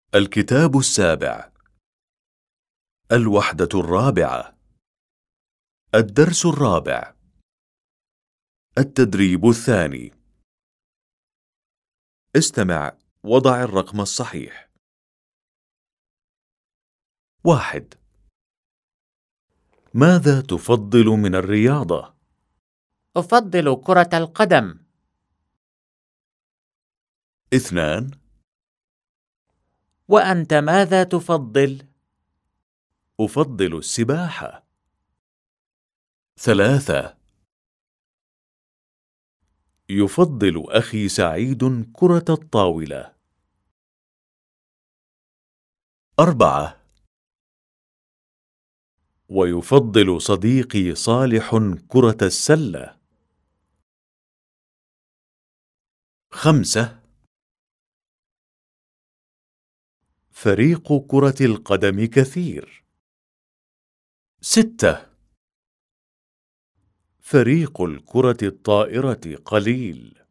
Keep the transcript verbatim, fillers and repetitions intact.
الكتاب السابع. الوحدة الرابعة. الدرس الرابع. التدريب الثاني. استمع وضع الرقم الصحيح. واحد. ماذا تفضل من الرياضة؟ أفضل كرة القدم. اثنان. وأنت ماذا تفضل؟ أفضل السباحة. ثلاثة. يفضل أخي سعيد كرة الطاولة. أربعة. ويفضل صديقي صالح كرة السلة. خمسة. فريق كرة القدم كثير. ستة. فريق الكرة الطائرة قليل.